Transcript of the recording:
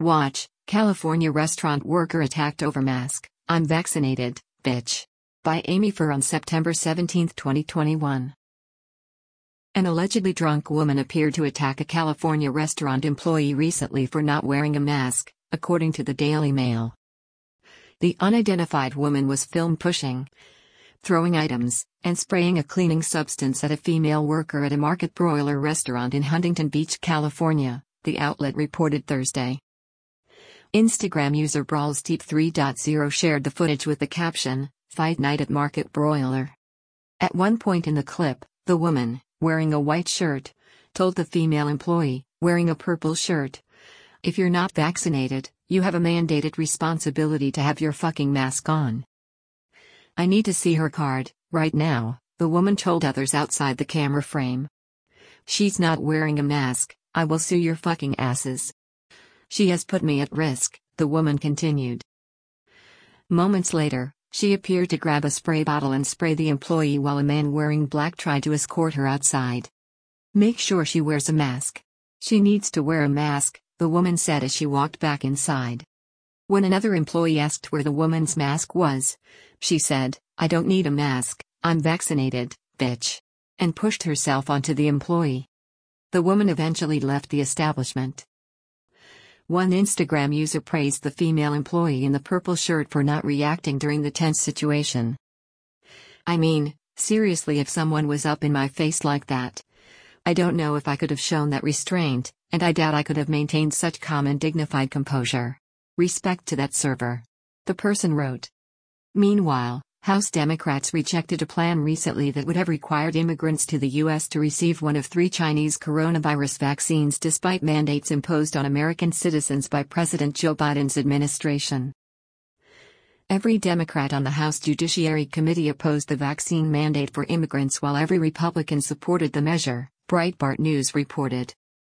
Watch, California restaurant worker attacked over mask, "I'm vaccinated, bitch." By Amy Furr on September 17, 2021. An allegedly drunk woman appeared to attack a California restaurant employee recently for not wearing a mask, according to the Daily Mail. The unidentified woman was filmed pushing, throwing items, and spraying a cleaning substance at a female worker at a Market Broiler restaurant in Huntington Beach, California, the outlet reported Thursday. Instagram user BrawlsTeep3.0 shared the footage with the caption, "Fight night at Market Broiler." At one point in the clip, the woman, wearing a white shirt, told the female employee, wearing a purple shirt, "If you're not vaccinated, you have a mandated responsibility to have your fucking mask on." "I need to see her card, right now," the woman told others outside the camera frame. "She's not wearing a mask, I will sue your fucking asses. She has put me at risk," the woman continued. Moments later, she appeared to grab a spray bottle and spray the employee while a man wearing black tried to escort her outside. "Make sure she wears a mask. She needs to wear a mask," the woman said as she walked back inside. When another employee asked where the woman's mask was, she said, "I don't need a mask, I'm vaccinated, bitch," and pushed herself onto the employee. The woman eventually left the establishment. One Instagram user praised the female employee in the purple shirt for not reacting during the tense situation. "I mean, seriously, if someone was up in my face like that, I don't know if I could have shown that restraint, and I doubt I could have maintained such calm and dignified composure. Respect to that server," the person wrote. Meanwhile, House Democrats rejected a plan recently that would have required immigrants to the U.S. to receive one of 3 Chinese coronavirus vaccines despite mandates imposed on American citizens by President Joe Biden's administration. Every Democrat on the House Judiciary Committee opposed the vaccine mandate for immigrants while every Republican supported the measure, Breitbart News reported.